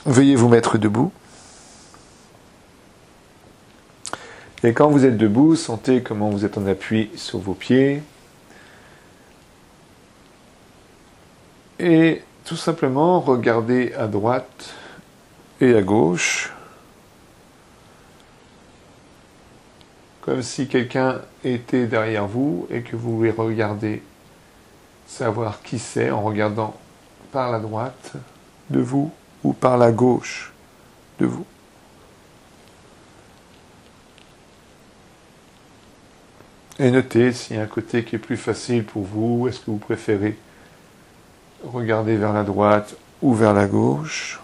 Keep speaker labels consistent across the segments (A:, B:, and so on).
A: veuillez vous mettre debout. Et quand vous êtes debout, sentez comment vous êtes en appui sur vos pieds. Et tout simplement, regardez à droite et à gauche, comme si quelqu'un était derrière vous et que vous voulez regarder, savoir qui c'est en regardant par la droite de vous ou par la gauche de vous. Et notez s'il y a un côté qui est plus facile pour vous, est-ce que vous préférez regarder vers la droite ou vers la gauche.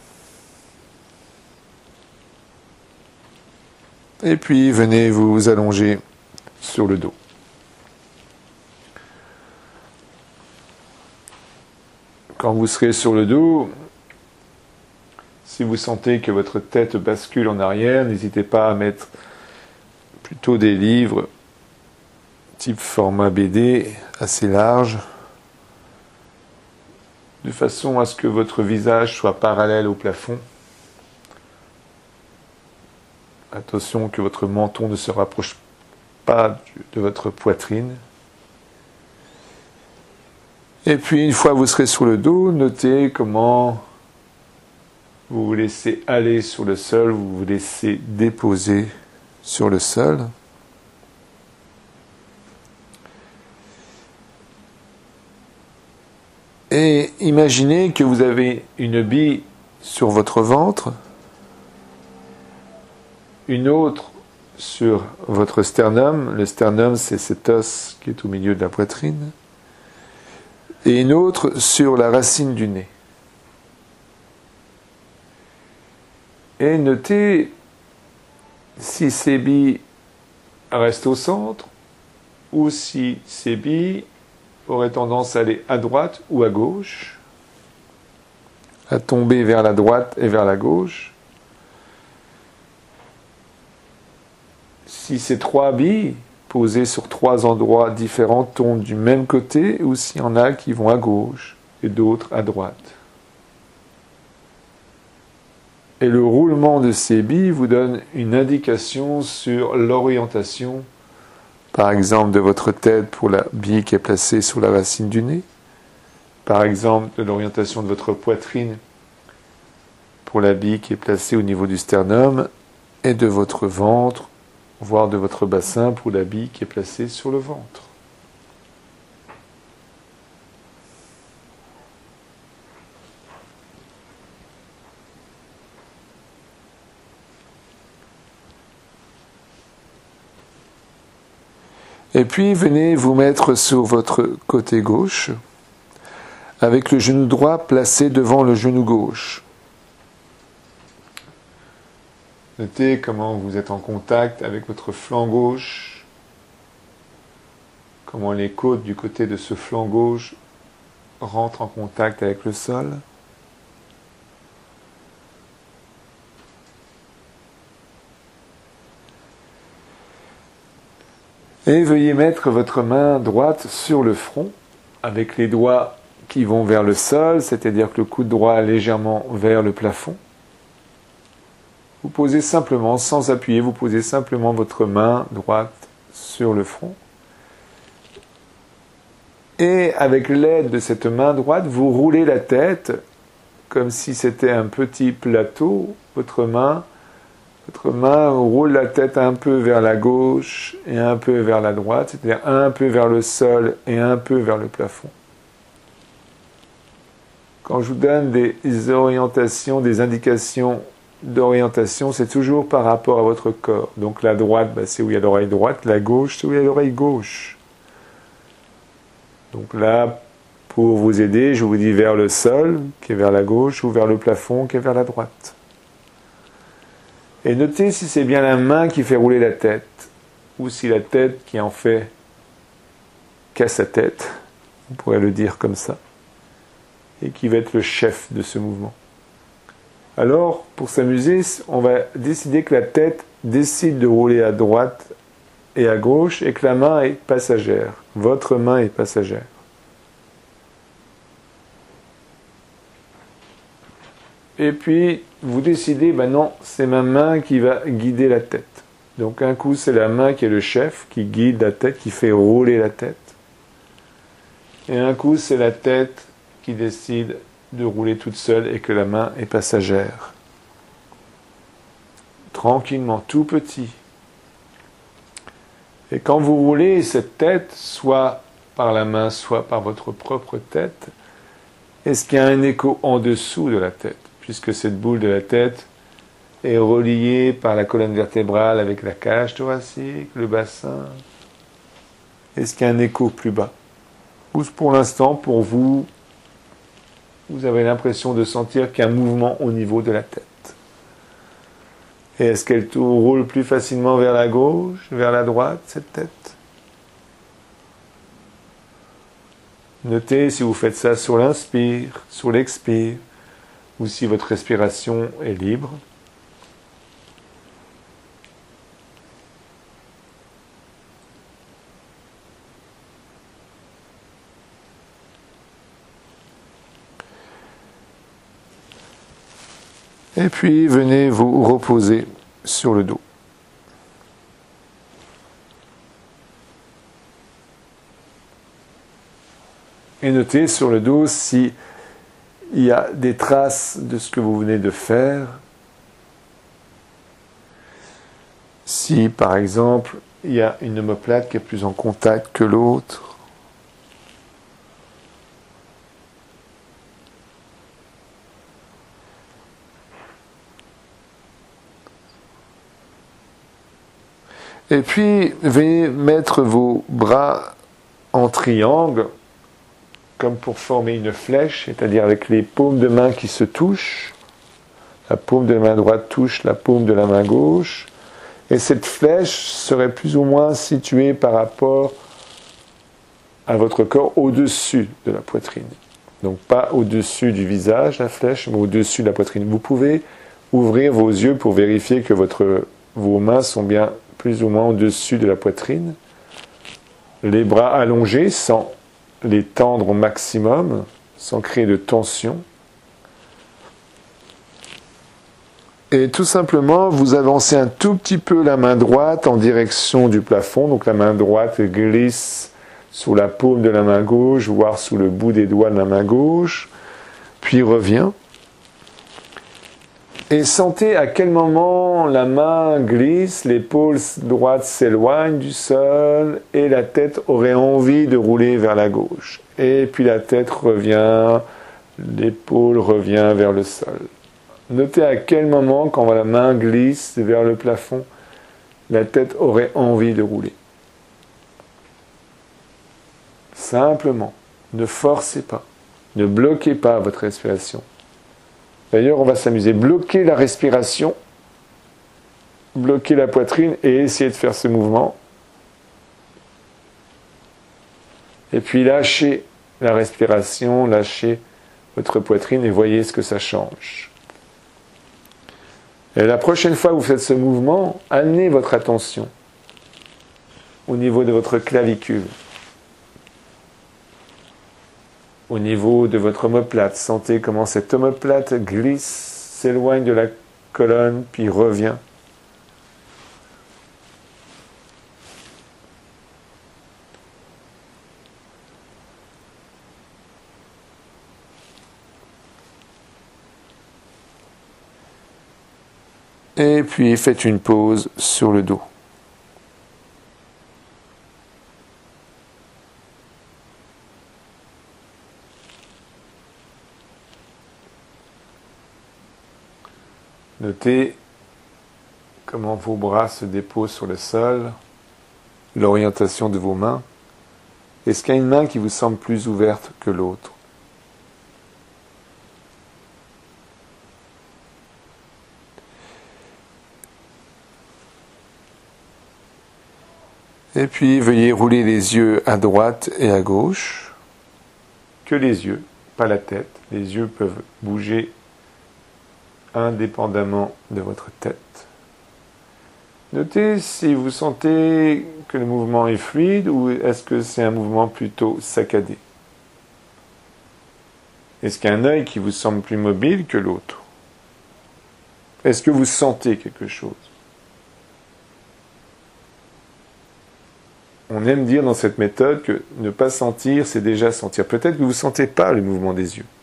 A: Et puis venez vous allonger sur le dos. Quand vous serez sur le dos, si vous sentez que votre tête bascule en arrière, n'hésitez pas à mettre plutôt des livres type format BD assez large, de façon à ce que votre visage soit parallèle au plafond. Attention que votre menton ne se rapproche pas de votre poitrine. Et puis une fois que vous serez sur le dos, notez comment vous vous laissez aller sur le sol, vous vous laissez déposer sur le sol. Et imaginez que vous avez une bille sur votre ventre, une autre sur votre sternum. Le sternum, c'est cet os qui est au milieu de la poitrine. Et une autre sur la racine du nez. Et notez si ces billes restent au centre ou si ces billes auraient tendance à aller à droite ou à gauche, à tomber vers la droite et vers la gauche. Si ces trois billes posées sur trois endroits différents tombent du même côté ou s'il y en a qui vont à gauche et d'autres à droite. Et le roulement de ces billes vous donne une indication sur l'orientation, par exemple de votre tête pour la bille qui est placée sur la racine du nez, par exemple de l'orientation de votre poitrine pour la bille qui est placée au niveau du sternum, et de votre ventre, voire de votre bassin pour la bille qui est placée sur le ventre. Et puis venez vous mettre sur votre côté gauche, avec le genou droit placé devant le genou gauche. Notez comment vous êtes en contact avec votre flanc gauche, comment les côtes du côté de ce flanc gauche rentrent en contact avec le sol. Et veuillez mettre votre main droite sur le front, avec les doigts qui vont vers le sol, c'est-à-dire que le coude droit est légèrement vers le plafond. Vous posez simplement, sans appuyer, vous posez simplement votre main droite sur le front. Et avec l'aide de cette main droite, vous roulez la tête comme si c'était un petit plateau. Votre main roule la tête un peu vers la gauche et un peu vers la droite, c'est-à-dire un peu vers le sol et un peu vers le plafond. Quand je vous donne des orientations, des indications d'orientation, c'est toujours par rapport à votre corps. Donc la droite, c'est où il y a l'oreille droite, la gauche, c'est où il y a l'oreille gauche. Donc là, pour vous aider, je vous dis vers le sol, qui est vers la gauche, ou vers le plafond, qui est vers la droite. Et notez si c'est bien la main qui fait rouler la tête, ou si la tête qui en fait casse sa tête, on pourrait le dire comme ça, et qui va être le chef de ce mouvement. Alors, pour s'amuser, on va décider que la tête décide de rouler à droite et à gauche, et que la main est passagère. Votre main est passagère. Et puis, vous décidez, ben non, c'est ma main qui va guider la tête. Donc un coup, c'est la main qui est le chef, qui guide la tête, qui fait rouler la tête. Et un coup, c'est la tête qui décide de rouler toute seule et que la main est passagère. Tranquillement, tout petit. Et quand vous roulez cette tête, soit par la main, soit par votre propre tête, est-ce qu'il y a un écho en dessous de la tête, puisque cette boule de la tête est reliée par la colonne vertébrale avec la cage thoracique, le bassin? Est-ce qu'il y a un écho plus bas? Ou pour l'instant, pour vous, vous avez l'impression de sentir qu'il y a un mouvement au niveau de la tête? Et est-ce qu'elle roule plus facilement vers la gauche, vers la droite, cette tête? Notez si vous faites ça sur l'inspire, sur l'expire, ou si votre respiration est libre. Et puis, venez vous reposer sur le dos. Et notez sur le dos s'il y a des traces de ce que vous venez de faire. Si, par exemple, il y a une omoplate qui est plus en contact que l'autre. Et puis, veuillez mettre vos bras en triangle, comme pour former une flèche, c'est-à-dire avec les paumes de main qui se touchent. La paume de la main droite touche la paume de la main gauche. Et cette flèche serait plus ou moins située par rapport à votre corps au-dessus de la poitrine. Donc pas au-dessus du visage, la flèche, mais au-dessus de la poitrine. Vous pouvez ouvrir vos yeux pour vérifier que vos mains sont bien plus ou moins au-dessus de la poitrine. Les bras allongés sans les tendre au maximum, sans créer de tension. Et tout simplement, vous avancez un tout petit peu la main droite en direction du plafond. Donc la main droite glisse sous la paume de la main gauche, voire sous le bout des doigts de la main gauche, puis revient. Et sentez à quel moment la main glisse, l'épaule droite s'éloigne du sol et la tête aurait envie de rouler vers la gauche. Et puis la tête revient, l'épaule revient vers le sol. Notez à quel moment, quand la main glisse vers le plafond, la tête aurait envie de rouler. Simplement, ne forcez pas, ne bloquez pas votre respiration. D'ailleurs, on va s'amuser. Bloquer la respiration, bloquer la poitrine et essayer de faire ce mouvement. Et puis lâchez la respiration, lâchez votre poitrine et voyez ce que ça change. Et la prochaine fois que vous faites ce mouvement, amenez votre attention au niveau de votre clavicule, au niveau de votre omoplate. Sentez comment cette omoplate glisse, s'éloigne de la colonne, puis revient. Et puis faites une pause sur le dos. Notez comment vos bras se déposent sur le sol, l'orientation de vos mains. Est-ce qu'il y a une main qui vous semble plus ouverte que l'autre? Et puis, veuillez rouler les yeux à droite et à gauche. Que les yeux, pas la tête. Les yeux peuvent bouger indépendamment de votre tête. Notez si vous sentez que le mouvement est fluide ou est-ce que c'est un mouvement plutôt saccadé. Est-ce qu'il y a un œil qui vous semble plus mobile que l'autre? Est-ce que vous sentez quelque chose? On aime dire dans cette méthode que ne pas sentir, c'est déjà sentir. Peut-être que vous ne sentez pas le mouvement des yeux.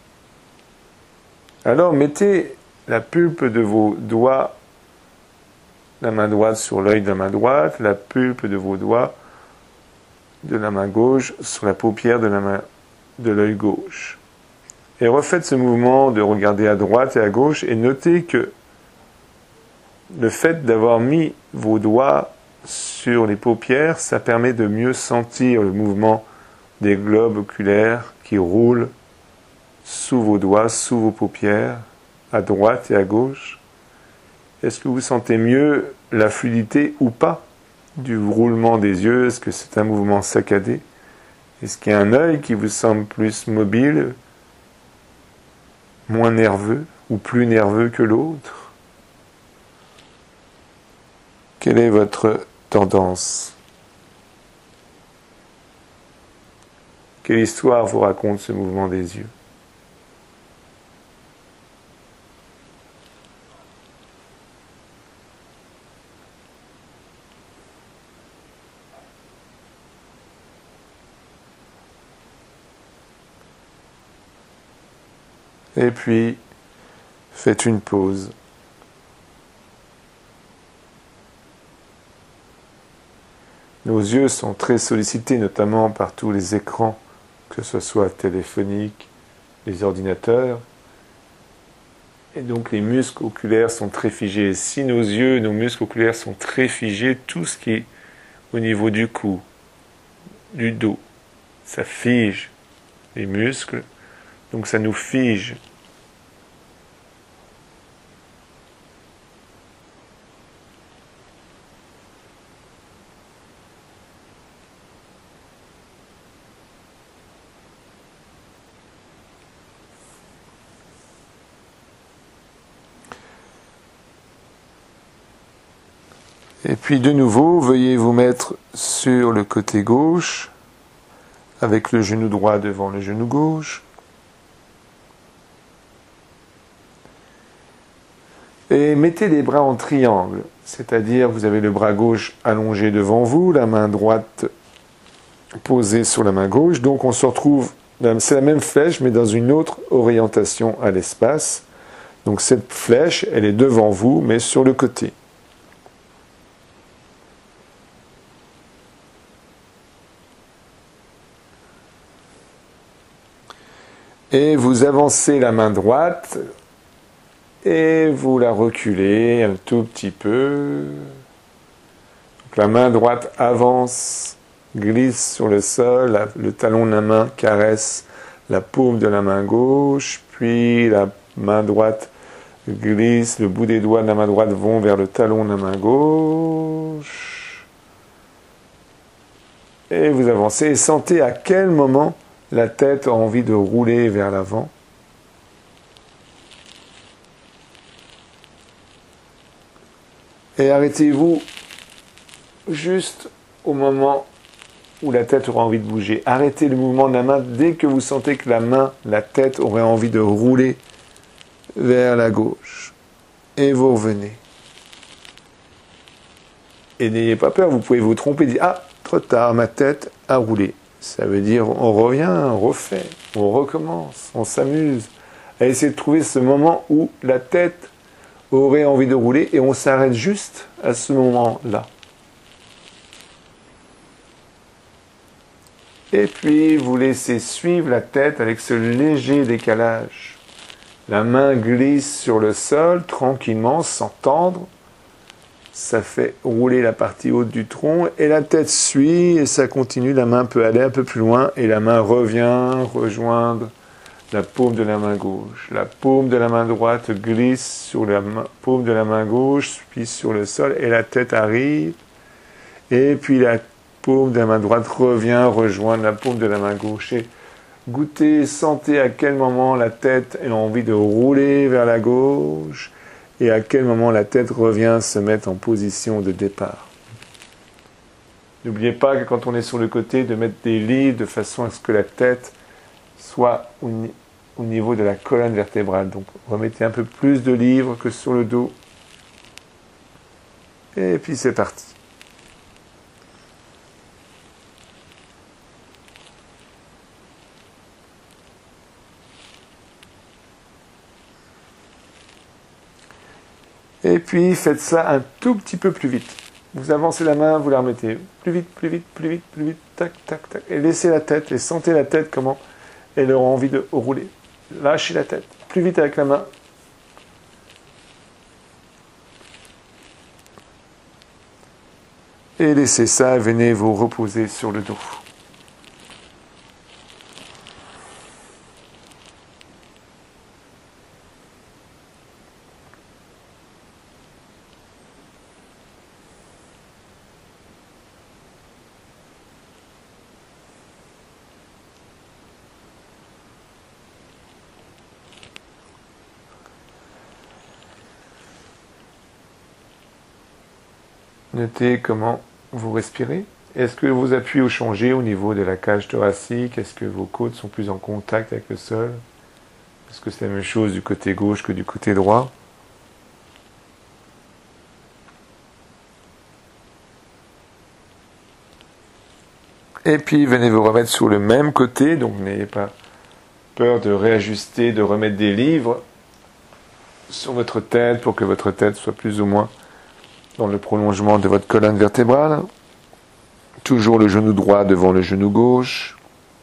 A: Alors mettez la pulpe de vos doigts, la main droite sur l'œil de la main droite, la pulpe de vos doigts de la main gauche sur la paupière de l'œil gauche. Et refaites ce mouvement de regarder à droite et à gauche et notez que le fait d'avoir mis vos doigts sur les paupières, ça permet de mieux sentir le mouvement des globes oculaires qui roulent sous vos doigts, sous vos paupières, à droite et à gauche. Est-ce que vous sentez mieux la fluidité ou pas du roulement des yeux? Est-ce que c'est un mouvement saccadé? Est-ce qu'il y a un œil qui vous semble plus mobile, moins nerveux ou plus nerveux que l'autre? Quelle est votre tendance? Quelle histoire vous raconte ce mouvement des yeux? Et puis, faites une pause. Nos yeux sont très sollicités, notamment par tous les écrans, que ce soit téléphoniques, les ordinateurs. Et donc les muscles oculaires sont très figés. Si nos yeux, nos muscles oculaires sont très figés, tout ce qui est au niveau du cou, du dos, ça fige les muscles, donc ça nous fige. Et puis de nouveau, veuillez vous mettre sur le côté gauche, avec le genou droit devant le genou gauche. Et mettez les bras en triangle, c'est-à-dire vous avez le bras gauche allongé devant vous, la main droite posée sur la main gauche. Donc on se retrouve, c'est la même flèche mais dans une autre orientation à l'espace. Donc cette flèche, elle est devant vous mais sur le côté. Et vous avancez la main droite et vous la reculez un tout petit peu. Donc la main droite avance, glisse sur le sol, le talon de la main caresse la paume de la main gauche, puis la main droite glisse, le bout des doigts de la main droite vont vers le talon de la main gauche. Et vous avancez et sentez à quel moment la tête a envie de rouler vers l'avant. Et arrêtez-vous juste au moment où la tête aura envie de bouger. Arrêtez le mouvement de la main dès que vous sentez que la tête aurait envie de rouler vers la gauche. Et vous revenez. Et n'ayez pas peur, vous pouvez vous tromper, dire « Ah, trop tard, ma tête a roulé ». Ça veut dire on revient, on refait, on recommence, on s'amuse à essayer de trouver ce moment où la tête aurait envie de rouler et on s'arrête juste à ce moment-là. Et puis vous laissez suivre la tête avec ce léger décalage. La main glisse sur le sol tranquillement, sans tendre. Ça fait rouler la partie haute du tronc et la tête suit et ça continue. La main peut aller un peu plus loin et la main revient rejoindre la paume de la main gauche. La paume de la main droite glisse sur la paume de la main gauche, puis sur le sol et la tête arrive. Et puis la paume de la main droite revient rejoindre la paume de la main gauche. Et goûtez, sentez à quel moment la tête a envie de rouler vers la gauche. Et à quel moment la tête revient se mettre en position de départ. N'oubliez pas que quand on est sur le côté, de mettre des livres de façon à ce que la tête soit au niveau de la colonne vertébrale. Donc remettez un peu plus de livres que sur le dos. Et puis c'est parti. Et puis faites ça un tout petit peu plus vite. Vous avancez la main, vous la remettez plus vite, plus vite, plus vite, plus vite, tac, tac, tac. Et laissez la tête, et sentez la tête comment elle aura envie de rouler. Lâchez la tête, plus vite avec la main. Et laissez ça, venez vous reposer sur le dos. Notez comment vous respirez. Est-ce que vos appuis ont changé au niveau de la cage thoracique? Est-ce que vos côtes sont plus en contact avec le sol? Est-ce que c'est la même chose du côté gauche que du côté droit? Et puis venez vous remettre sur le même côté, donc n'ayez pas peur de réajuster, de remettre des livres sur votre tête pour que votre tête soit plus ou moins dans le prolongement de votre colonne vertébrale. Toujours le genou droit devant le genou gauche.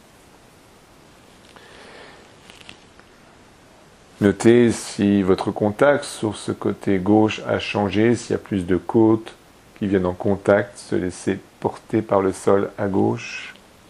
A: Notez si votre contact sur ce côté gauche a changé, s'il y a plus de côtes qui viennent en contact, se laisser porter par le sol à gauche.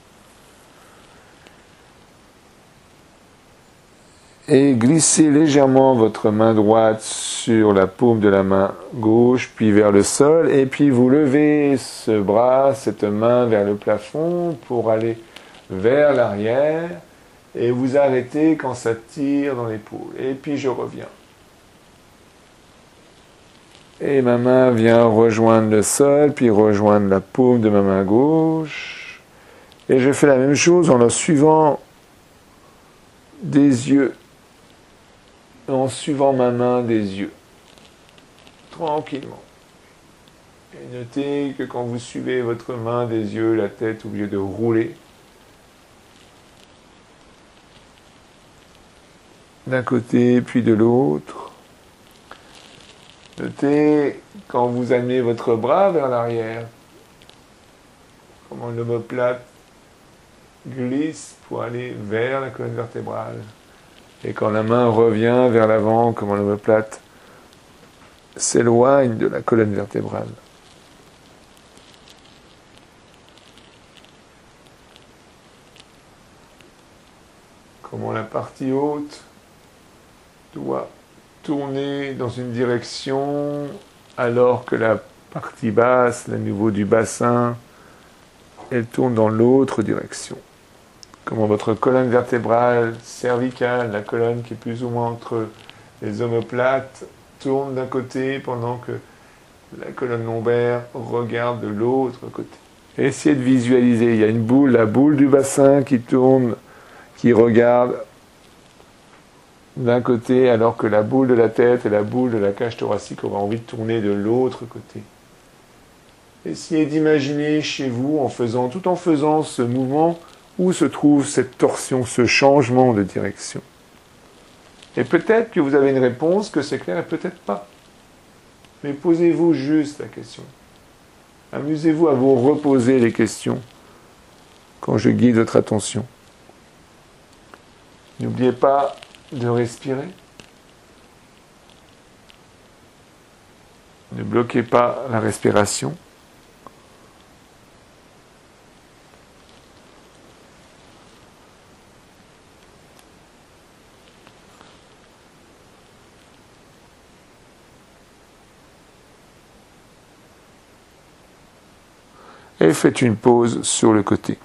A: Et glissez légèrement votre main droite sur la paume de la main gauche, puis vers le sol, et puis vous levez ce bras, cette main vers le plafond pour aller vers l'arrière, et vous arrêtez quand ça tire dans l'épaule. Et puis je reviens. Et ma main vient rejoindre le sol, puis rejoindre la paume de ma main gauche. Et je fais la même chose en le suivant des yeux. En suivant ma main des yeux, tranquillement. Et notez que quand vous suivez votre main des yeux, la tête, au lieu de rouler d'un côté puis de l'autre, notez quand vous amenez votre bras vers l'arrière, comment l'omoplate glisse pour aller vers la colonne vertébrale. Et quand la main revient vers l'avant, comment l'omoplate s'éloigne de la colonne vertébrale. Comment la partie haute doit tourner dans une direction alors que la partie basse, le niveau du bassin, elle tourne dans l'autre direction. Comment votre colonne vertébrale cervicale, la colonne qui est plus ou moins entre les omoplates, tourne d'un côté pendant que la colonne lombaire regarde de l'autre côté. Essayez de visualiser, il y a une boule, la boule du bassin qui tourne, qui regarde d'un côté alors que la boule de la tête et la boule de la cage thoracique aura envie de tourner de l'autre côté. Essayez d'imaginer chez vous, tout en faisant ce mouvement, où se trouve cette torsion, ce changement de direction. Et peut-être que vous avez une réponse, que c'est clair, et peut-être pas. Mais posez-vous juste la question. Amusez-vous à vous reposer les questions quand je guide votre attention. N'oubliez pas de respirer. Ne bloquez pas la respiration. Et faites une pause sur le côté.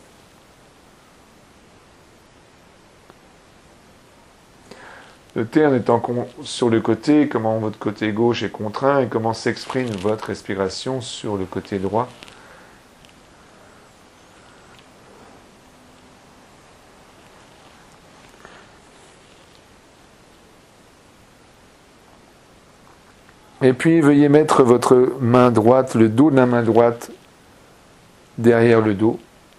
A: Notez en étant sur le côté comment votre côté gauche est contraint et comment s'exprime votre respiration sur le côté droit. Et puis veuillez mettre votre main droite, le dos de la main droite derrière le dos,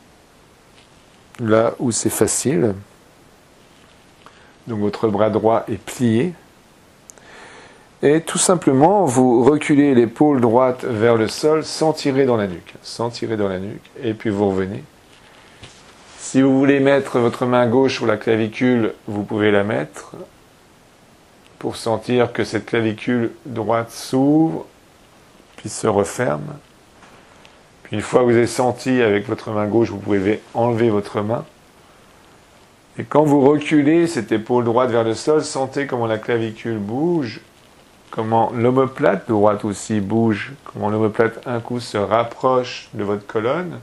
A: là où c'est facile. Donc votre bras droit est plié. Et tout simplement, vous reculez l'épaule droite vers le sol sans tirer dans la nuque. Sans tirer dans la nuque. Et puis vous revenez. Si vous voulez mettre votre main gauche sur la clavicule, vous pouvez la mettre pour sentir que cette clavicule droite s'ouvre, puis se referme. Puis une fois que vous avez senti avec votre main gauche, vous pouvez enlever votre main. Et quand vous reculez cette épaule droite vers le sol, sentez comment la clavicule bouge, comment l'omoplate droite aussi bouge, comment l'omoplate un coup se rapproche de votre colonne,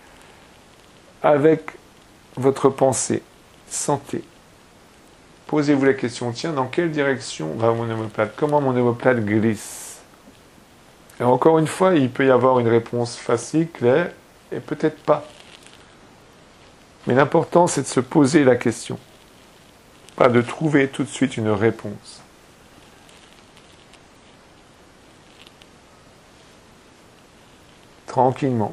A: avec votre pensée. Sentez. Posez-vous la question, tiens, dans quelle direction va mon omoplate? Comment mon omoplate glisse? Et encore une fois, il peut y avoir une réponse facile, claire, et peut-être pas. Mais l'important, c'est de se poser la question. Pas de trouver tout de suite une réponse. Tranquillement.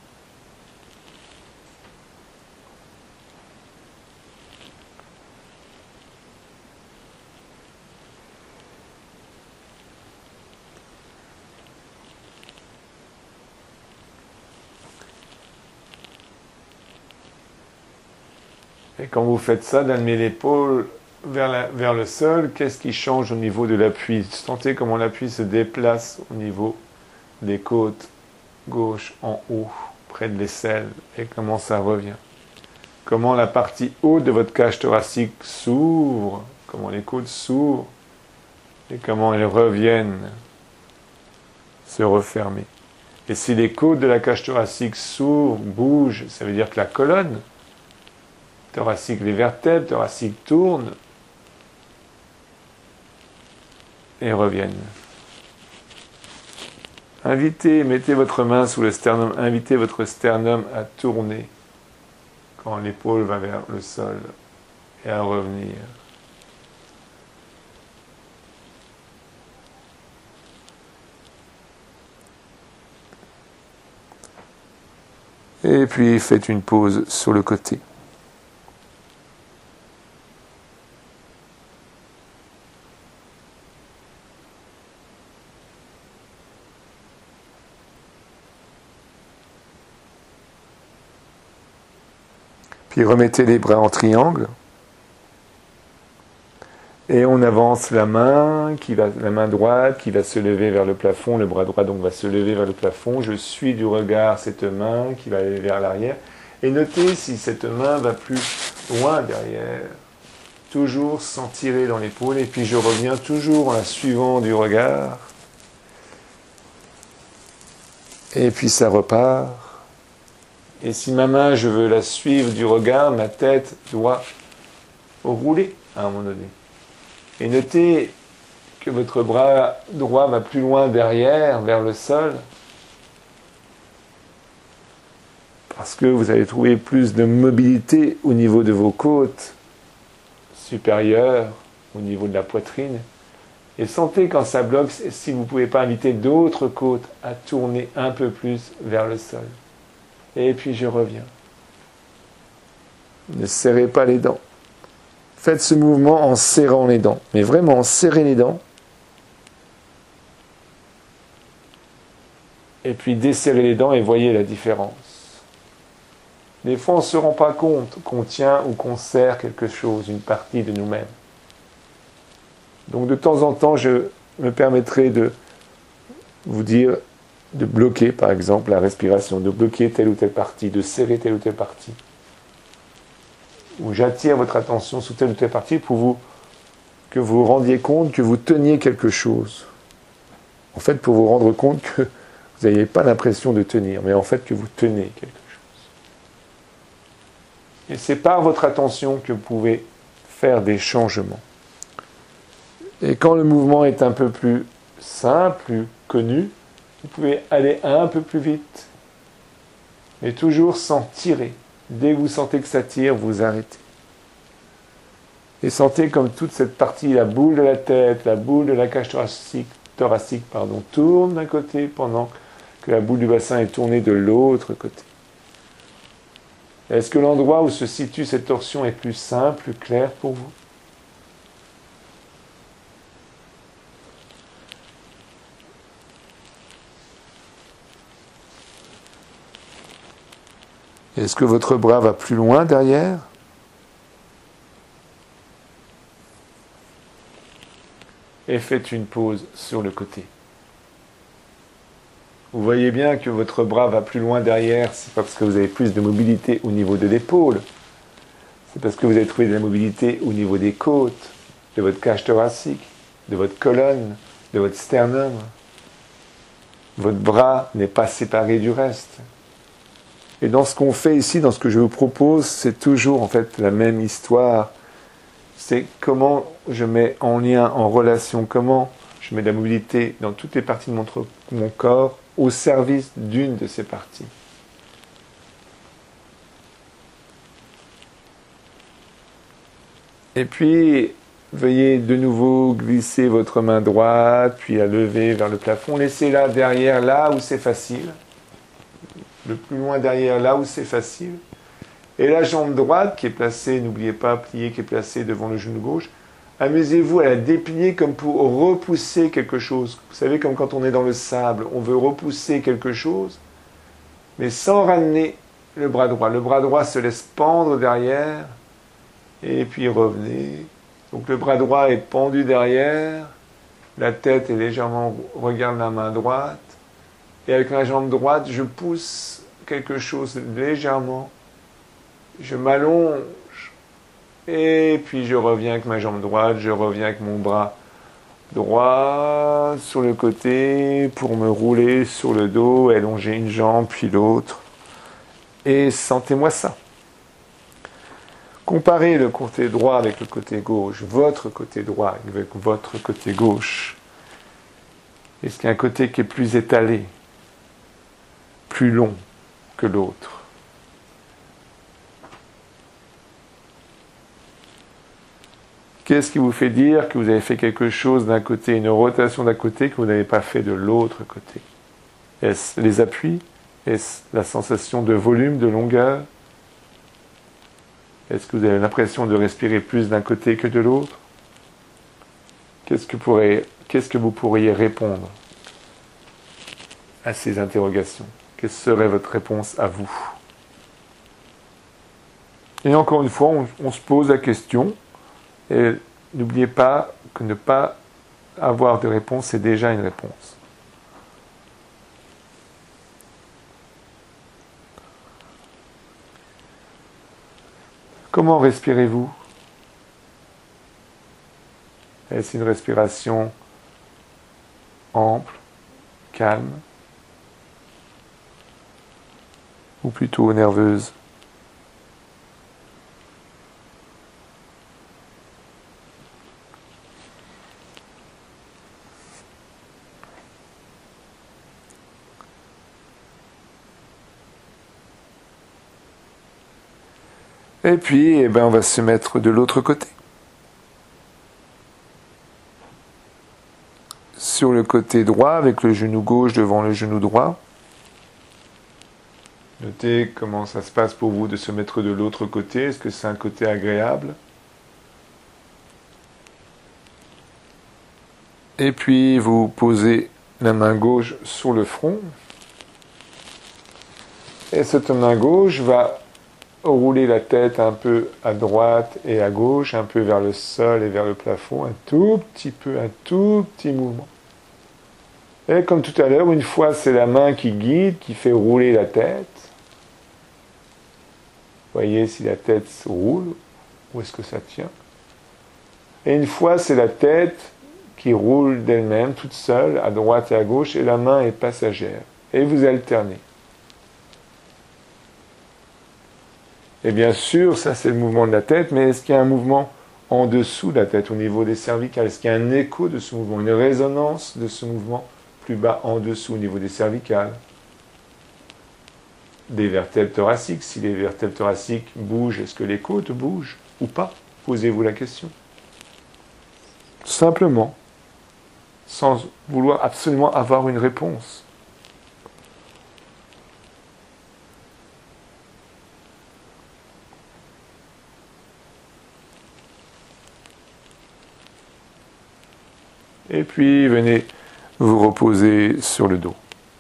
A: Et quand vous faites ça, d'amener l'épaule vers le sol, qu'est-ce qui change au niveau de l'appui? Sentez comment l'appui se déplace au niveau des côtes gauche en haut, près de l'aisselle, et comment ça revient. Comment la partie haute de votre cage thoracique s'ouvre, comment les côtes s'ouvrent, et comment elles reviennent se refermer. Et si les côtes de la cage thoracique s'ouvrent, bougent, ça veut dire que la colonne thoracique, les vertèbres thoraciques tournent et reviennent. Mettez votre main sous le sternum, invitez votre sternum à tourner quand l'épaule va vers le sol et à revenir. Et puis faites une pause sur le côté. Puis remettez les bras en triangle. Et on avance la main droite qui va se lever vers le plafond, le bras droit donc va se lever vers le plafond. Je suis du regard cette main qui va aller vers l'arrière. Et notez si cette main va plus loin derrière, toujours sans tirer dans l'épaule. Et puis je reviens toujours en la suivant du regard. Et puis ça repart. Et si ma main, je veux la suivre du regard, ma tête doit rouler à un moment donné. Et notez que votre bras droit va plus loin derrière, vers le sol, parce que vous allez trouver plus de mobilité au niveau de vos côtes supérieures, au niveau de la poitrine. Et sentez quand ça bloque, si vous ne pouvez pas inviter d'autres côtes à tourner un peu plus vers le sol. Et puis je reviens. Ne serrez pas les dents. Faites ce mouvement en serrant les dents. Mais vraiment, serrez les dents. Et puis desserrez les dents et voyez la différence. Des fois, on ne se rend pas compte qu'on tient ou qu'on serre quelque chose, une partie de nous-mêmes. Donc de temps en temps, je me permettrai de vous dire de bloquer, par exemple, la respiration, de bloquer telle ou telle partie, de serrer telle ou telle partie. Ou j'attire votre attention sur telle ou telle partie pour que vous vous rendiez compte que vous teniez quelque chose. En fait, pour vous rendre compte que vous n'avez pas l'impression de tenir, mais en fait que vous tenez quelque chose. Et c'est par votre attention que vous pouvez faire des changements. Et quand le mouvement est un peu plus simple, plus connu, vous pouvez aller un peu plus vite, mais toujours sans tirer. Dès que vous sentez que ça tire, vous arrêtez. Et sentez comme toute cette partie, la boule de la tête, la boule de la cage thoracique, thoracique tourne d'un côté pendant que la boule du bassin est tournée de l'autre côté. Est-ce que l'endroit où se situe cette torsion est plus simple, plus clair pour vous? Est-ce que votre bras va plus loin derrière? Et faites une pause sur le côté. Vous voyez bien que votre bras va plus loin derrière, c'est pas parce que vous avez plus de mobilité au niveau de l'épaule, c'est parce que vous avez trouvé de la mobilité au niveau des côtes, de votre cage thoracique, de votre colonne, de votre sternum. Votre bras n'est pas séparé du reste. Et dans ce qu'on fait ici, dans ce que je vous propose, c'est toujours en fait la même histoire. C'est comment je mets en lien, en relation, comment je mets de la mobilité dans toutes les parties de mon corps au service d'une de ces parties. Et puis, veuillez de nouveau glisser votre main droite, puis la lever vers le plafond. Laissez-la derrière, là où c'est facile. Le plus loin derrière, là où c'est facile. Et la jambe droite qui est placée, n'oubliez pas, pliée, qui est placée devant le genou gauche, amusez-vous à la déplier comme pour repousser quelque chose. Vous savez, comme quand on est dans le sable, on veut repousser quelque chose, mais sans ramener le bras droit. Le bras droit se laisse pendre derrière, et puis revenez. Donc le bras droit est pendu derrière, la tête est légèrement, regarde la main droite, et avec la jambe droite, je pousse quelque chose légèrement, je m'allonge, et puis je reviens avec ma jambe droite, je reviens avec mon bras droit sur le côté pour me rouler sur le dos, allonger une jambe puis l'autre. Et sentez-moi ça. Comparez le côté droit avec le côté gauche, votre côté droit avec votre côté gauche. Est-ce qu'il y a un côté qui est plus étalé, plus long que l'autre? Qu'est-ce qui vous fait dire que vous avez fait quelque chose d'un côté, une rotation d'un côté que vous n'avez pas fait de l'autre côté? Est-ce les appuis? Est-ce la sensation de volume, de longueur? Est-ce que vous avez l'impression de respirer plus d'un côté que de l'autre? Qu'est-ce que vous pourriez répondre à ces interrogations? Quelle serait votre réponse à vous? Et encore une fois, on se pose la question, et n'oubliez pas que ne pas avoir de réponse, c'est déjà une réponse. Comment respirez-vous? Est-ce une respiration ample, calme, ou plutôt nerveuse? Et puis, on va se mettre de l'autre côté. Sur le côté droit, avec le genou gauche devant le genou droit. Notez comment ça se passe pour vous de se mettre de l'autre côté. Est-ce que c'est un côté agréable? Et puis, vous posez la main gauche sur le front. Et cette main gauche va rouler la tête un peu à droite et à gauche, un peu vers le sol et vers le plafond, un tout petit mouvement. Et comme tout à l'heure, une fois c'est la main qui guide, qui fait rouler la tête. Voyez si la tête roule, où est-ce que ça tient. Et une fois c'est la tête qui roule d'elle-même, toute seule, à droite et à gauche, et la main est passagère. Et vous alternez. Et bien sûr, ça c'est le mouvement de la tête, mais est-ce qu'il y a un mouvement en dessous de la tête, au niveau des cervicales? Est-ce qu'il y a un écho de ce mouvement, une résonance de ce mouvement plus bas en dessous, au niveau des cervicales? Des vertèbres thoraciques, si les vertèbres thoraciques bougent, est-ce que les côtes bougent ou pas? Posez-vous la question. Simplement. sans vouloir absolument avoir une réponse. Et puis venez vous reposer sur le dos.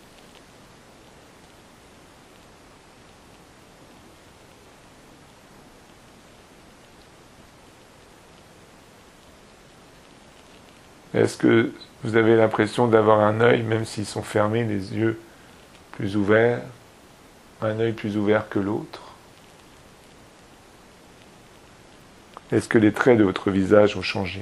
A: Est-ce que vous avez l'impression d'avoir un œil, même s'ils sont fermés, les yeux plus ouverts, un œil plus ouvert que l'autre? Est-ce que les traits de votre visage ont changé?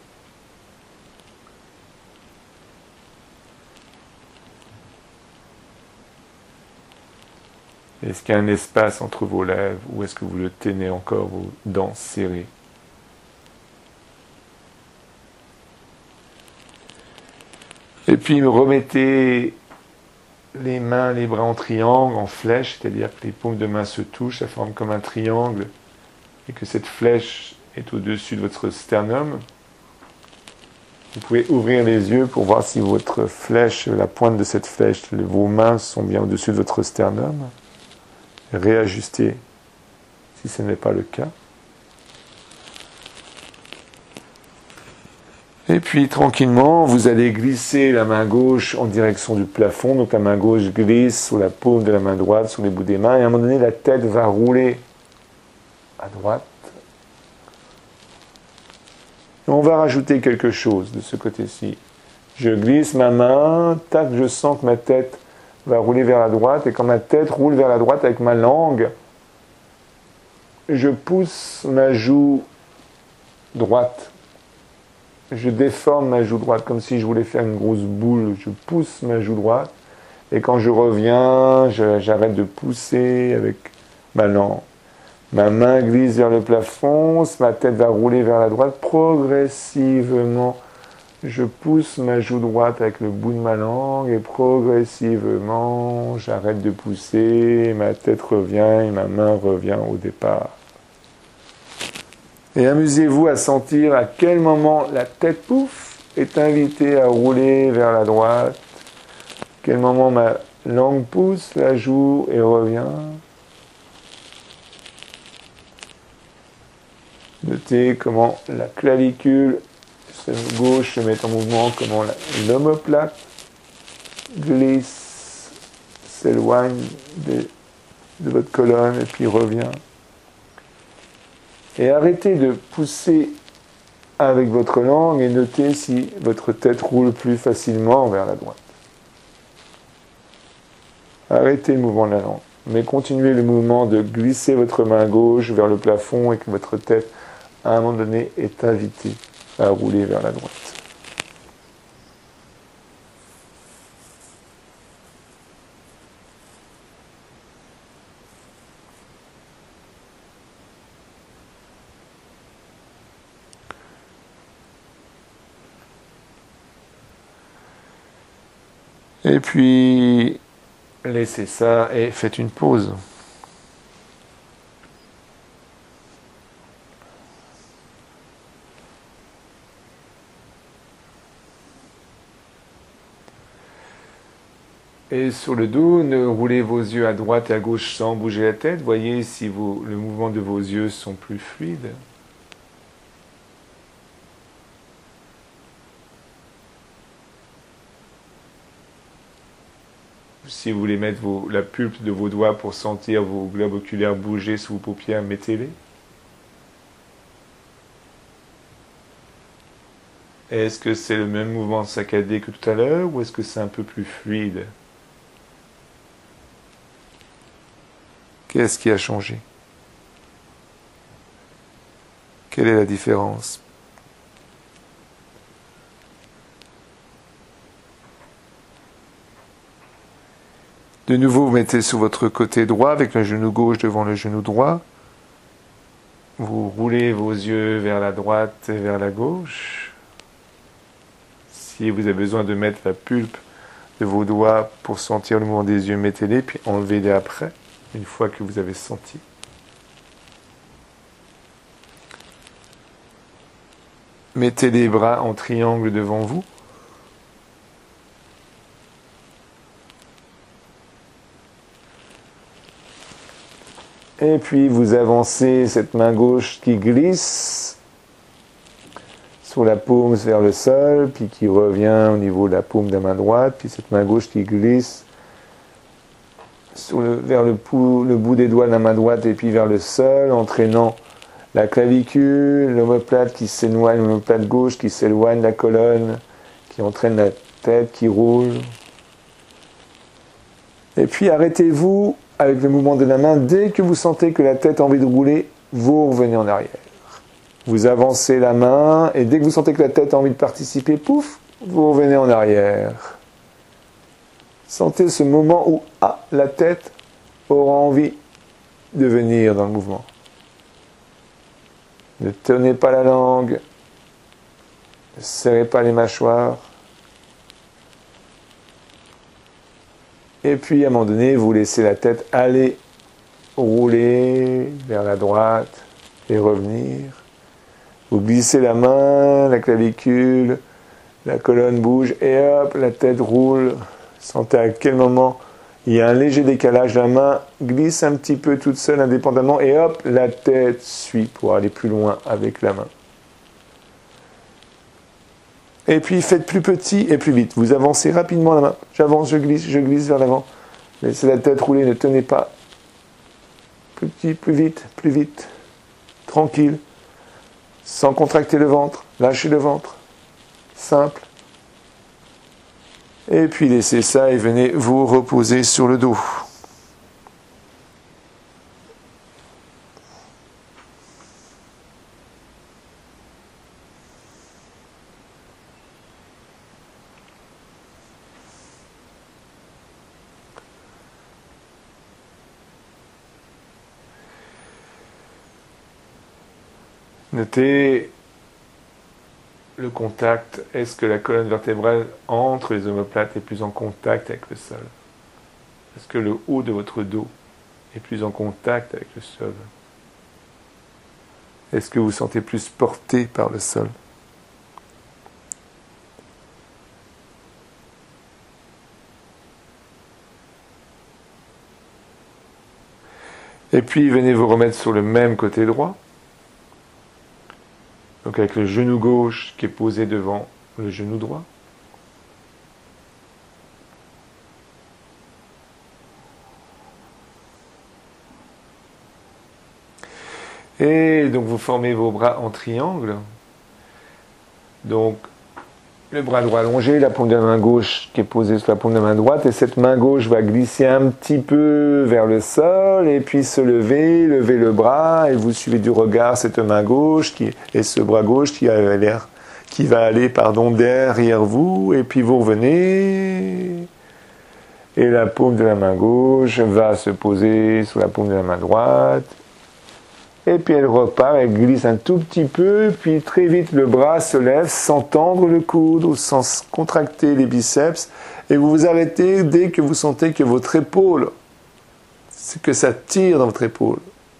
A: Est-ce qu'il y a un espace entre vos lèvres ou est-ce que vous le tenez encore, vos dents serrées? Et puis remettez les mains, les bras en triangle, en flèche, c'est-à-dire que les paumes de main se touchent, ça forme comme un triangle, et que cette flèche est au-dessus de votre sternum. Vous pouvez ouvrir les yeux pour voir si votre flèche, la pointe de cette flèche, vos mains sont bien au-dessus de votre sternum. Réajustez si ce n'est pas le cas. Et puis tranquillement, vous allez glisser la main gauche en direction du plafond. Donc la main gauche glisse sous la paume de la main droite, sous les bouts des mains. Et à un moment donné, la tête va rouler à droite. Et on va rajouter quelque chose de ce côté-ci. Je glisse ma main, tac, je sens que ma tête va rouler vers la droite. Et quand ma tête roule vers la droite avec ma langue, je pousse ma joue droite. Je déforme ma joue droite comme si je voulais faire une grosse boule. Je pousse ma joue droite. Et quand je reviens, j'arrête de pousser avec ma langue. Ma main glisse vers le plafond. Ma tête va rouler vers la droite. Progressivement, je pousse ma joue droite avec le bout de ma langue. Et progressivement, j'arrête de pousser. Ma tête revient et ma main revient au départ. Et amusez-vous à sentir à quel moment la tête, pouf, est invitée à rouler vers la droite. À quel moment ma langue pousse la joue et revient. Notez comment la clavicule gauche se met en mouvement, comment l'omoplate glisse, s'éloigne de votre colonne et puis revient. Et arrêtez de pousser avec votre langue et notez si votre tête roule plus facilement vers la droite. Arrêtez le mouvement de la langue, mais continuez le mouvement de glisser votre main gauche vers le plafond et que votre tête, à un moment donné, est invitée à rouler vers la droite. Et puis, laissez ça et faites une pause. Et sur le dos, ne roulez vos yeux à droite et à gauche sans bouger la tête. Voyez si le mouvement de vos yeux sont plus fluides. Si vous voulez mettre la pulpe de vos doigts pour sentir vos globes oculaires bouger sous vos paupières, mettez-les. Est-ce que c'est le même mouvement saccadé que tout à l'heure ou est-ce que c'est un peu plus fluide? Qu'est-ce qui a changé? Quelle est la différence? De nouveau, vous mettez sur votre côté droit avec le genou gauche devant le genou droit. Vous roulez vos yeux vers la droite et vers la gauche. Si vous avez besoin de mettre la pulpe de vos doigts pour sentir le mouvement des yeux, mettez-les, puis enlevez-les après, une fois que vous avez senti. Mettez les bras en triangle devant vous. Et puis vous avancez cette main gauche qui glisse sur la paume vers le sol, puis qui revient au niveau de la paume de la main droite, puis cette main gauche qui glisse vers le bout des doigts de la main droite et puis vers le sol, entraînant la clavicule, l'omoplate qui s'éloigne, l'omoplate gauche qui s'éloigne de la colonne, qui entraîne la tête qui roule. Et puis arrêtez-vous avec le mouvement de la main. Dès que vous sentez que la tête a envie de rouler, vous revenez en arrière. Vous avancez la main et dès que vous sentez que la tête a envie de participer, pouf, vous revenez en arrière. Sentez ce moment où la tête aura envie de venir dans le mouvement. Ne tenez pas la langue, ne serrez pas les mâchoires. Et puis à un moment donné, vous laissez la tête aller rouler vers la droite et revenir. Vous glissez la main, la clavicule, la colonne bouge et hop, la tête roule. Sentez à quel moment il y a un léger décalage. La main glisse un petit peu toute seule indépendamment et hop, la tête suit pour aller plus loin avec la main. Et puis faites plus petit et plus vite. Vous avancez rapidement la main. J'avance, je glisse vers l'avant. Laissez la tête rouler, ne tenez pas. Plus petit, plus vite. Tranquille. Sans contracter le ventre. Lâchez le ventre. Simple. Et puis laissez ça et venez vous reposer sur le dos. Notez le contact. Est-ce que la colonne vertébrale entre les omoplates est plus en contact avec le sol? Est-ce que le haut de votre dos est plus en contact avec le sol? Est-ce que vous vous sentez plus porté par le sol? Et puis venez vous remettre sur le même côté droit. Donc avec le genou gauche qui est posé devant le genou droit. Et donc vous formez vos bras en triangle. Donc le bras droit allongé, la paume de la main gauche qui est posée sur la paume de la main droite, et cette main gauche va glisser un petit peu vers le sol, et puis se lever, lever le bras, et vous suivez du regard cette main gauche et ce bras gauche qui va aller derrière vous, et puis vous revenez, et la paume de la main gauche va se poser sur la paume de la main droite, et puis elle repart, elle glisse un tout petit peu, puis très vite le bras se lève sans tendre le coude ou sans contracter les biceps, et vous vous arrêtez dès que vous sentez que votre épaule, c'est que ça tire dans votre épaule.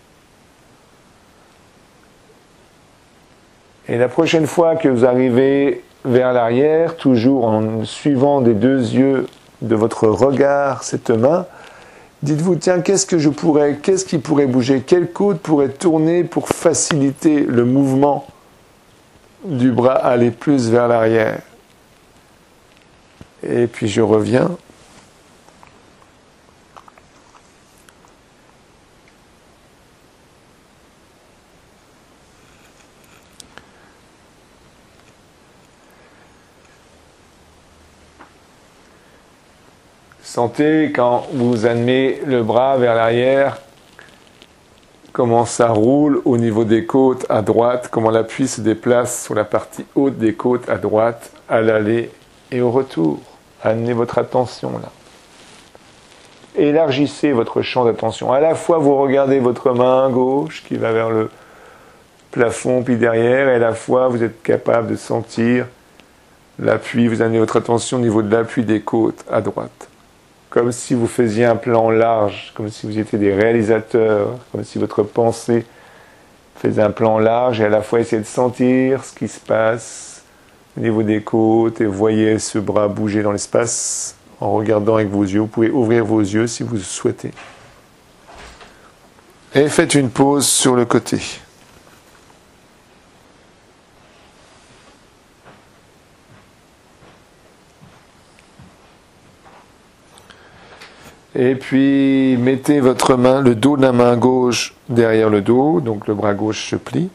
A: Et la prochaine fois que vous arrivez vers l'arrière, toujours en suivant des deux yeux de votre regard cette main, dites-vous, tiens, qu'est-ce qui pourrait bouger? Quel côte pourrait tourner pour faciliter le mouvement du bras, aller plus vers l'arrière? Et puis je reviens. Sentez quand vous amenez le bras vers l'arrière, comment ça roule au niveau des côtes à droite, comment l'appui se déplace sur la partie haute des côtes à droite, à l'aller et au retour. Amenez votre attention là. Élargissez votre champ d'attention. À la fois, vous regardez votre main gauche qui va vers le plafond puis derrière, et à la fois, vous êtes capable de sentir l'appui. Vous amenez votre attention au niveau de l'appui des côtes à droite. Comme si vous faisiez un plan large, comme si vous étiez des réalisateurs, comme si votre pensée faisait un plan large, et à la fois essayez de sentir ce qui se passe au niveau des côtes, et voyez ce bras bouger dans l'espace en regardant avec vos yeux. Vous pouvez ouvrir vos yeux si vous le souhaitez. Et faites une pause sur le côté. Et puis, mettez votre main, le dos de la main gauche derrière le dos, donc le bras gauche se plie.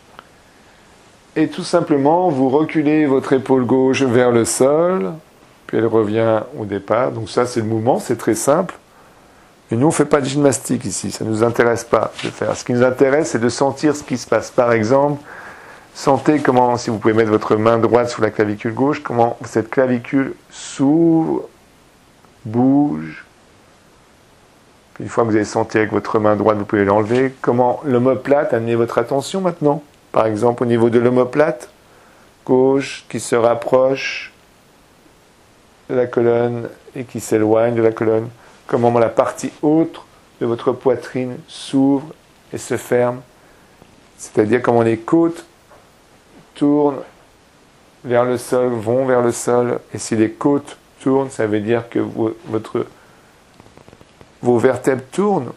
A: Et tout simplement, vous reculez votre épaule gauche vers le sol, puis elle revient au départ. Donc ça, c'est le mouvement, c'est très simple. Et nous, on ne fait pas de gymnastique ici, ça ne nous intéresse pas de faire. Ce qui nous intéresse, c'est de sentir ce qui se passe. Par exemple, sentez comment, si vous pouvez mettre votre main droite sous la clavicule gauche, comment cette clavicule s'ouvre, bouge. Une fois que vous avez senti avec votre main droite, vous pouvez l'enlever. Comment l'omoplate, amenez votre attention maintenant. Par exemple, au niveau de l'omoplate, gauche qui se rapproche de la colonne et qui s'éloigne de la colonne. Comment la partie haute de votre poitrine s'ouvre et se ferme. C'est-à-dire comment les côtes tournent vers le sol, vont vers le sol. Et si les côtes tournent, ça veut dire que vos vertèbres tournent.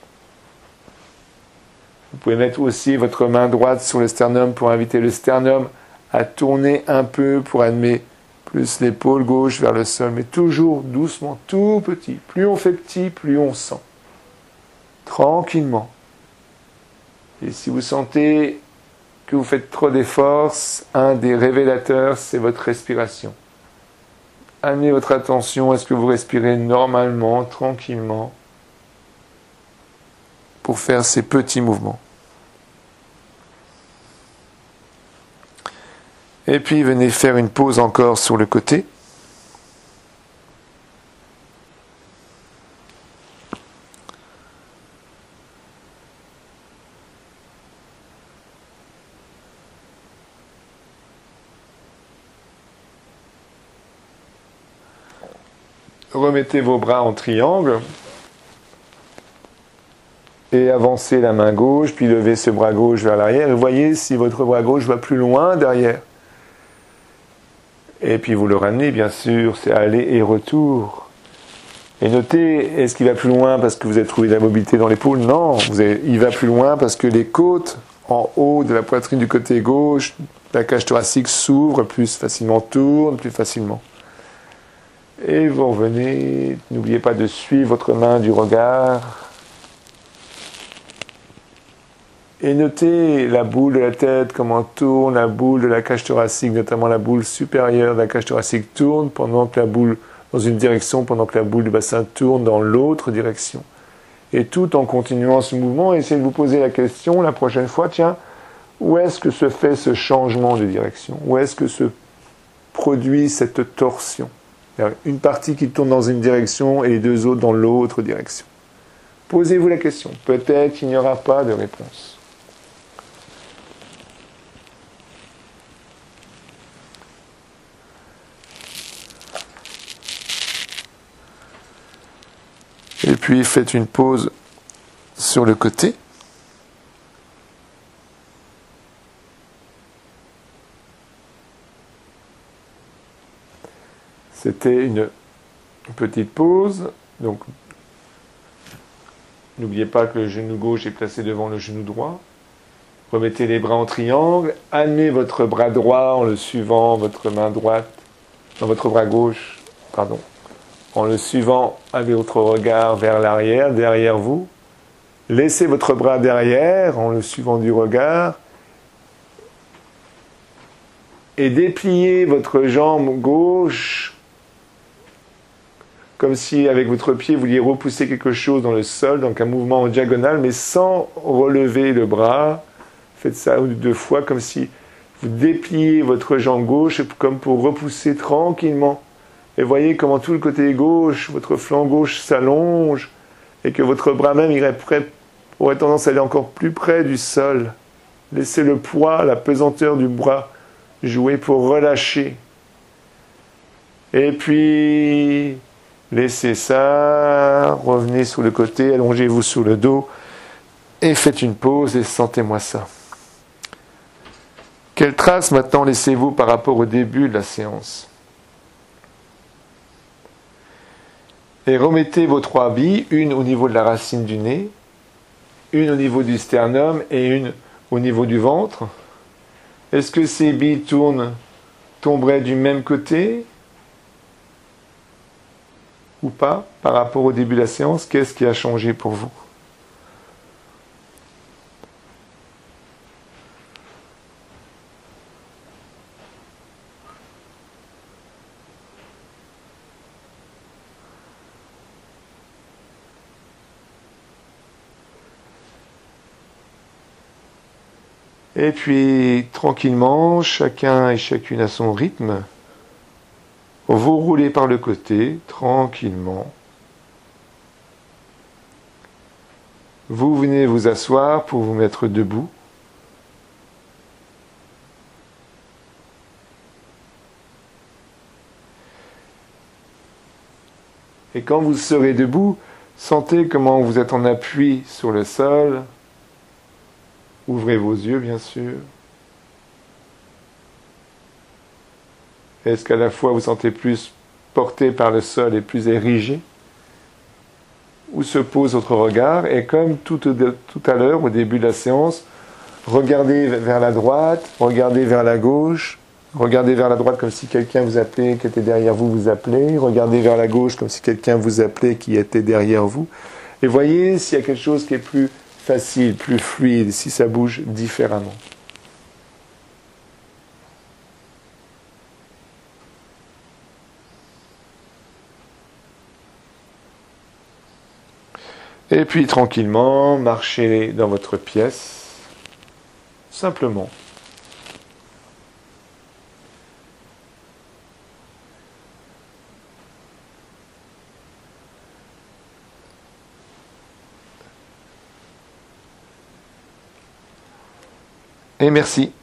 A: Vous pouvez mettre aussi votre main droite sur le sternum pour inviter le sternum à tourner un peu pour amener plus l'épaule gauche vers le sol, mais toujours doucement, tout petit. Plus on fait petit, plus on sent. Tranquillement. Et si vous sentez que vous faites trop d'efforts, un des révélateurs, c'est votre respiration. Amenez votre attention à ce que vous respirez normalement, tranquillement, pour faire ces petits mouvements. Et puis venez faire une pause encore sur le côté. Remettez vos bras en triangle et avancez la main gauche, puis levez ce bras gauche vers l'arrière et voyez si votre bras gauche va plus loin derrière. Et puis vous le ramenez, bien sûr, c'est aller et retour. Et notez, est-ce qu'il va plus loin parce que vous avez trouvé de la mobilité dans l'épaule? Non, il va plus loin parce que les côtes en haut de la poitrine du côté gauche, la cage thoracique s'ouvre plus facilement, tourne plus facilement. Et vous revenez, n'oubliez pas de suivre votre main du regard. Et notez la boule de la tête, comment tourne la boule de la cage thoracique, notamment la boule supérieure de la cage thoracique tourne pendant que la boule dans une direction, pendant que la boule du bassin tourne dans l'autre direction. Et tout en continuant ce mouvement, essayez de vous poser la question la prochaine fois, tiens, où est-ce que se fait ce changement de direction? Où est-ce que se produit cette torsion? Une partie qui tourne dans une direction et les deux autres dans l'autre direction. Posez-vous la question. Peut-être qu'il n'y aura pas de réponse. Et puis faites une pause sur le côté. C'était une petite pause. Donc, n'oubliez pas que le genou gauche est placé devant le genou droit. Remettez les bras en triangle. Amenez votre bras droit en le suivant, votre main droite, dans votre bras gauche, pardon, en le suivant avec votre regard vers l'arrière, derrière vous. Laissez votre bras derrière en le suivant du regard. Et dépliez votre jambe gauche comme si avec votre pied vous vouliez repousser quelque chose dans le sol, donc un mouvement en diagonale, mais sans relever le bras. Faites ça une ou deux fois, comme si vous dépliez votre jambe gauche, comme pour repousser tranquillement. Et voyez comment tout le côté gauche, votre flanc gauche s'allonge, et que votre bras même aurait tendance à aller encore plus près du sol. Laissez le poids, la pesanteur du bras jouer pour relâcher. Et puis laissez ça, revenez sur le côté, allongez-vous sur le dos et faites une pause et sentez-moi ça. Quelle trace maintenant laissez-vous par rapport au début de la séance? Et remettez vos trois billes, une au niveau de la racine du nez, une au niveau du sternum et une au niveau du ventre. Est-ce que ces billes tomberaient du même côté ou pas par rapport au début de la séance? Qu'est-ce qui a changé pour vous? Et puis, tranquillement, chacun et chacune à son rythme, vous roulez par le côté, tranquillement. Vous venez vous asseoir pour vous mettre debout. Et quand vous serez debout, sentez comment vous êtes en appui sur le sol. Ouvrez vos yeux, bien sûr. Est-ce qu'à la fois vous sentez plus porté par le sol et plus érigé? Où se pose votre regard? Et comme tout à l'heure, au début de la séance, regardez vers la droite, regardez vers la gauche, regardez vers la droite comme si quelqu'un vous appelait, qui était derrière vous, vous appelait. Regardez vers la gauche comme si quelqu'un vous appelait, qui était derrière vous. Et voyez s'il y a quelque chose qui est plus facile, plus fluide, si ça bouge différemment. Et puis tranquillement, marchez dans votre pièce, simplement. Et merci.